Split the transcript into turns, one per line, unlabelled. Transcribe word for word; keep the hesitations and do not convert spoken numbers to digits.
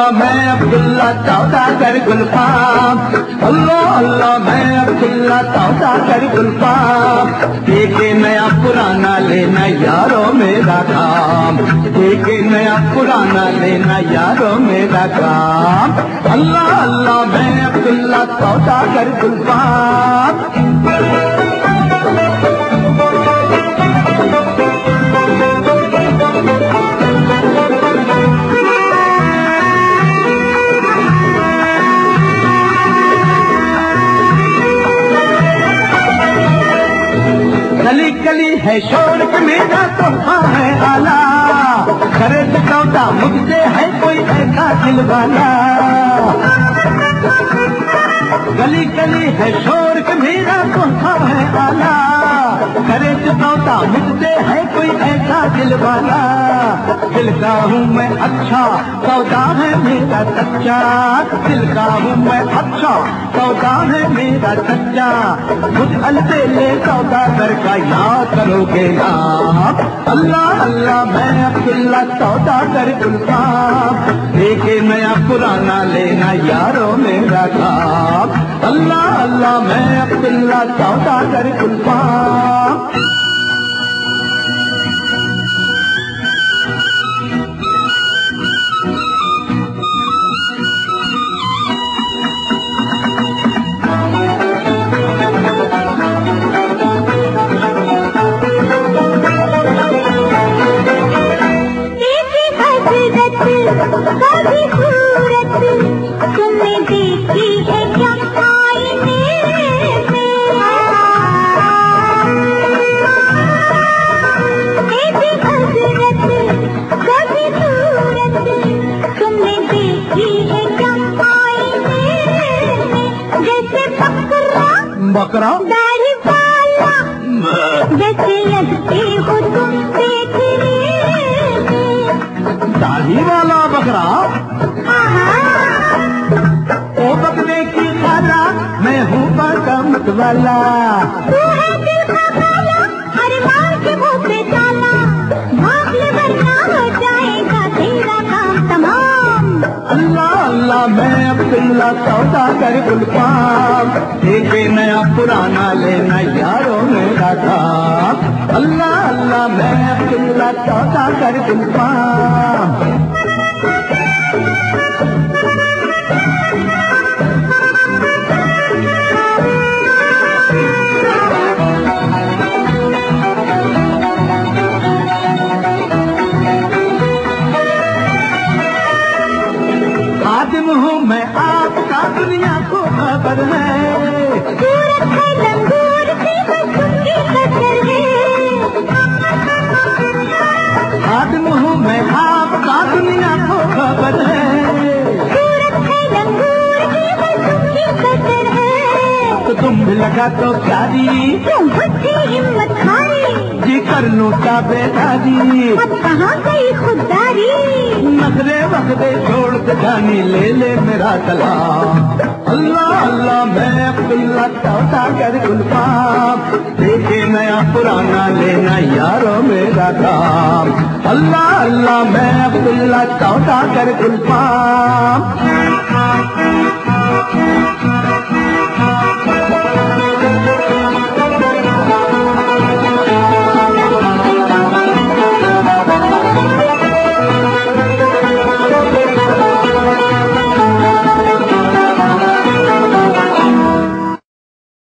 अल्लाह मैं अब्दुल्ला सौदागर गुलफाम, अल्लाह अल्लाह मैं अब्दुल्ला सौदागर गुलफाम। देखे नया पुराना लेना यारो मेरा काम, देखे नया पुराना लेना यारो मेरा काम। अल्लाह अल्लाह मैं अब्दुल्ला सौदागर गुलफाम। गली गली है शोर के मेरा तोहफा है आला, करे सौदा मुझसे है कोई ऐसा दिल वाला। गली गली है शोर के मेरा तोहफा है आला, करे सौदा मुझसे है कोई ऐसा दिल वाला। दिल का हूँ मैं अच्छा सौदा है मेरा सच्चा, दिल का हूँ मैं अच्छा सौदा है मेरा सच्चा। मुझ अलबेले सौदागर का याद करोगे ना, अल्लाह अल्लाह मैं अब्दुल्ला सौदागर गुलफाम। देखे नया पुराना लेना यारो मेरा काम, अल्लाह अल्लाह मैं अब्दुल्ला सौदागर गुलफाम। कभी सूरत तुमने देखी है क्या आईने में, ऐसी हसरत कभी सूरत तुमने देखी है क्या आईने में। जैसे बकरा
बकरा
दाढ़ी वाला, जैसे लगते हो तुम देखने
दाढ़ी वाला बकरा। ओ बकरे की खाला मैं हूँ बकमत वाला,
तू है दिल का काला हर मार के मुँह पे डाला। भाग ले वरना हो जाएगा तेरा काम तमाम।
अल्लाह अल्लाह मैं अब्दुल्ला सौदागर गुलफाम। देखे नया पुराना लेना यारो मेरा काम, अल्लाह अल्लाह मैं अब्दुल्ला सौदागर गुलफाम। खादिम हूँ मैं आपका दुनिया को खबर है,
सूरत है लंगूर से बसुंगी कदर है।
खादिम हूँ मैं आपका दुनिया को खबर है,
सूरत है लंगूर से बसुंगी कदर है।
तो तुम भी लगा तो प्यारी
तुम मुझसे हिम्मत हारी,
जी कर लूँ बेदारी।
अब कहाँ गई खुददारी,
नखरे वखरे छोड़ के जानी ले ले मेरा सलाम। अल्लाह अल्लाह मैं अब्दुल्ला सौदागर गुलफाम। देखे नया पुराना लेना यारो मेरा काम, अल्लाह अल्लाह मैं अब्दुल्ला सौदागर गुलफाम।